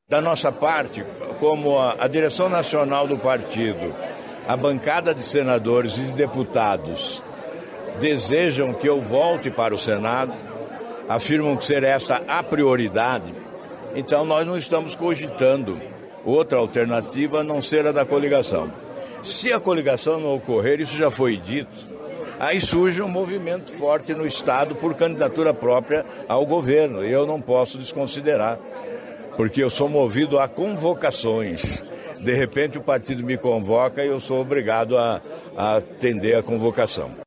Da nossa parte, como a direção nacional do partido, a bancada de senadores e de deputados desejam que eu volte para o Senado, afirmam que ser esta a prioridade, então nós não estamos cogitando outra alternativa a não ser a da coligação. Se a coligação não ocorrer, isso já foi dito, aí surge um movimento forte no Estado por candidatura própria ao governo, e eu não posso desconsiderar, porque eu sou movido a convocações. De repente o partido me convoca e eu sou obrigado a atender a convocação.